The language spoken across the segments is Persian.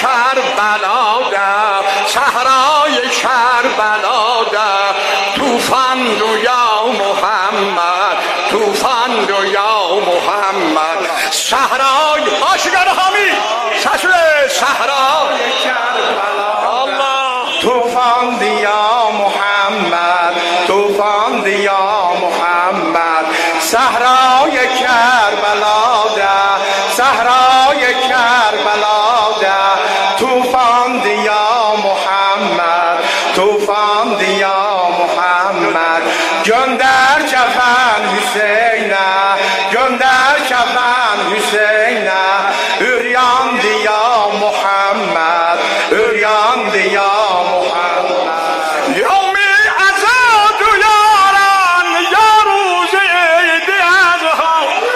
کربلا در صحرای کربلا در طوفان رو یا محمد طوفان رو یا محمد صحرای آشگار حامی صحرای کربلا الله طوفان دیا محمد طوفان دیا محمد صحرای کربلا در صحرای کربلا در طوفان دیا محمد طوفان دیا محمد جان در کفن حسین جان در کفن حسین عریان دیا محمد عریان دیا محمد یوم عزاد و یاران یا روز عید اضحی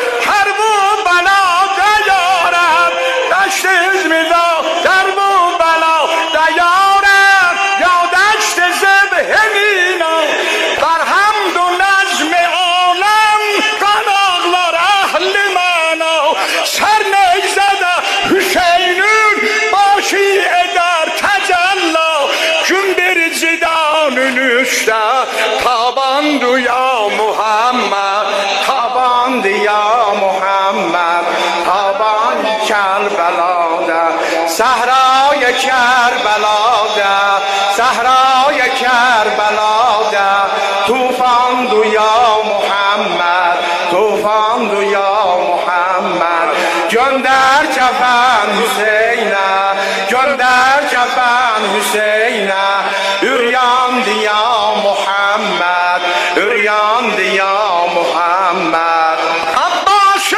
کربلا دیارم دشت ازمیدا کربلا دیارم یا دشت ذبح مینا بر حمد و نظم عالم قناغلار اهل منا سر نیزده حسینون باشی در تجلا جون بر زیدان نشته تاباند یا محمد تاباند یا محمد تابان کربلا در صحرای کربلا در صحرای کربلا در طوفان دو یا محمد طوفان دو یا محمد جان در کفن حسین جان در کفن حسین عریان دیا محمد عریان دیا محمد عباسی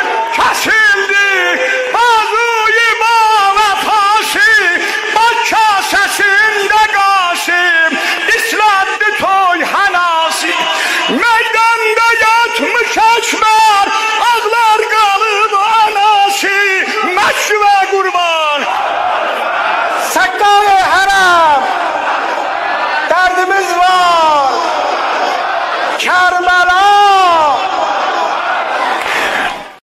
کسیلدی بازوی ما و پاسی با کاسه زندگاسی اسلام توی هناسی میدان دیت مکشمر اغلار قالب اناسی مشوه قربان سکای حرم دردimiz var Kerبela